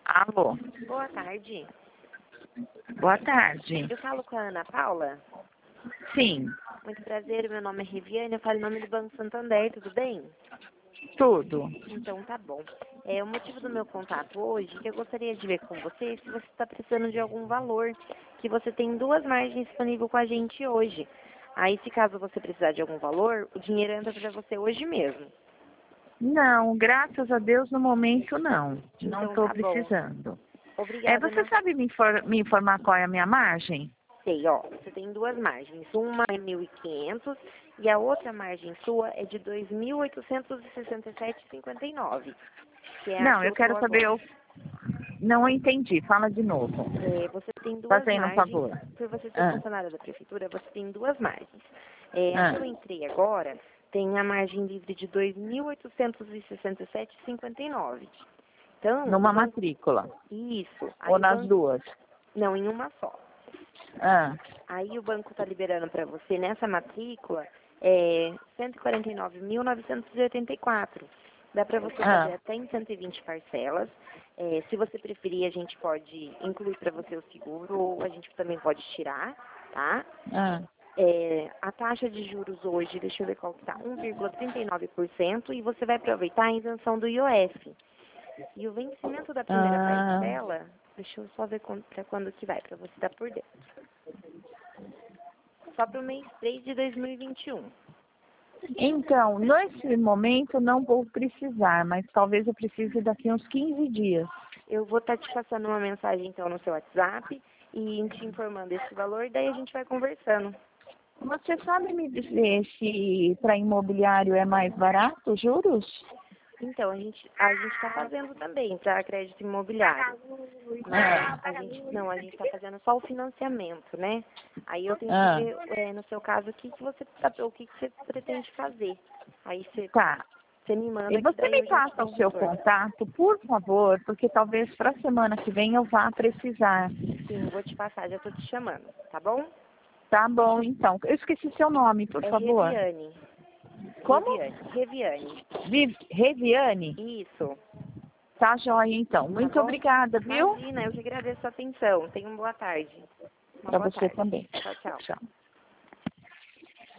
Alô, Boa tarde. boa tarde. Eu falo com a Ana Paula. Sim, Muito prazer, meu nome é Riviane, eu falo em nome do Banco Santander, tudo bem? tudo. Então tá bom. O motivo do meu contato hoje é que eu gostaria de ver com você se você está precisando de algum valor, que você tem duas margens disponíveis com a gente hoje. Aí, se caso você precisar de algum valor, o dinheiro entra para você hoje mesmo. Não, graças a Deus no momento não. Não Então estou tá bom. precisando. Obrigada, Você Ana. sabe me informar qual é a minha margem? Sei, ó, você tem duas margens. Uma é 1.500 e a outra margem sua é de 2.867,59, que é a Não, que eu eu tô quero saber, agora. eu não entendi. Fala de novo. Você tem duas Fazendo um margens, favor. por você ser Ah, funcionária da prefeitura, você tem duas margens. A que ah, eu entrei agora tem a margem livre de 2.867,59. Então, o numa banco... matrícula. Isso. Ou Aí o nas banco... duas. Não, em uma só. Ah, Aí o banco está liberando para você nessa matrícula 149.984. Dá para você fazer ah, até em 120 parcelas. Se você preferir, a gente pode incluir para você o seguro ou a gente também pode tirar, tá? ah, A taxa de juros hoje, deixa eu ver qual que tá, 1,39% e você vai aproveitar a isenção do IOF. E o vencimento da primeira ah. parcela, deixa eu só ver para quando que vai, para você estar por dentro. Só para o mês 3 de 2021. Então, nesse momento não vou precisar, mas talvez eu precise daqui uns 15 dias. Eu vou estar te passando uma mensagem, então, no seu WhatsApp e te informando esse valor, daí a gente vai conversando. Você sabe me dizer se para imobiliário é mais barato os juros? Então, a gente está fazendo também para crédito imobiliário. Mas Ah, a gente está fazendo só o financiamento, né? Aí eu tenho que ah, ver, no seu caso, o que você pretende fazer. Aí tá. você me E manda que você daí me eu já te passa dou o um seu retorno. contato, por favor, porque talvez para a semana que vem eu vá precisar. Sim, vou te passar, já estou te chamando, tá bom? Tá bom, então. Eu esqueci seu nome, por É favor. Reviane. Como? Reviane. Reviane? Isso, Tá joia, então. tá Muito bom? obrigada, viu? Imagina, eu que agradeço a atenção. Tenha uma boa tarde. Uma Para boa você tarde. também. Tchau, tchau. Tchau.